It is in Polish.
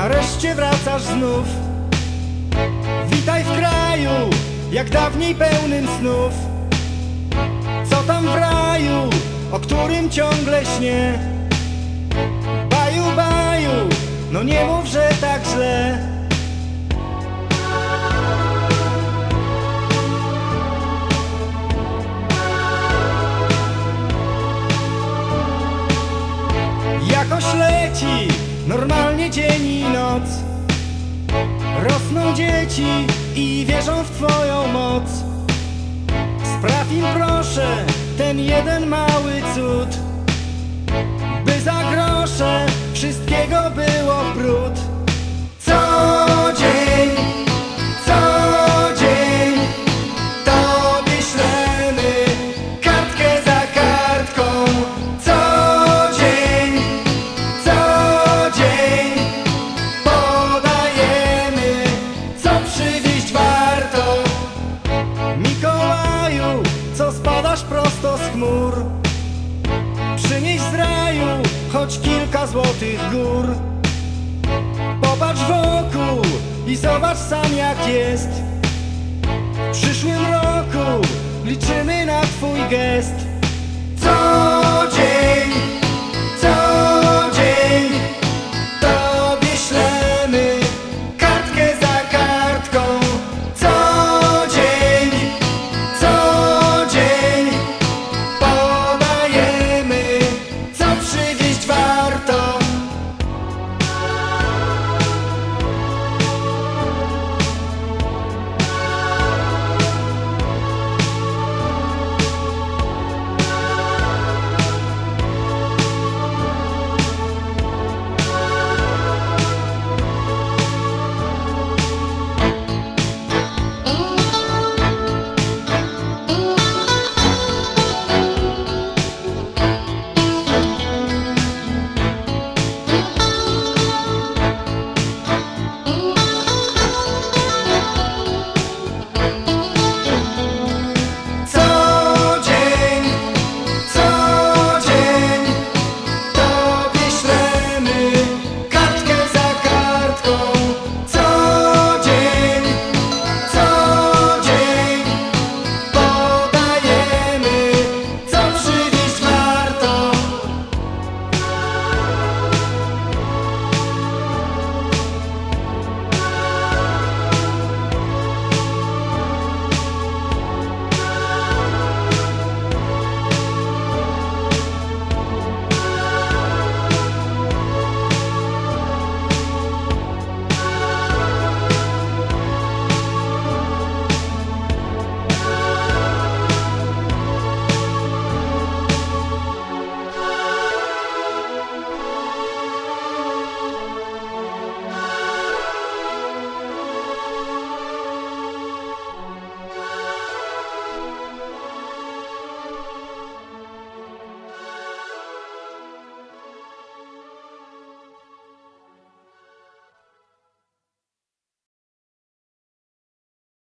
nareszcie wracasz znów. Witaj w kraju, jak dawniej pełnym snów. Co tam w raju, o którym ciągle śnie? Baju, baju, no nie mów, że tak źle. Jakoś leci, normalnie dzień i noc. Rosną dzieci i wierzą w Twoją moc. Spraw im proszę ten jeden mały cud, by za grosze wszystkiego było brud. Co dzień Tobie ślemy kartkę za kartką. Co dzień podajemy, co przywieźć warto. Mikołaju, co spadasz prosto z chmur, przynieś z raju choć kilka złotych gór. Popatrz wokół i zobacz sam, jak jest. W przyszłym roku liczymy na Twój gest.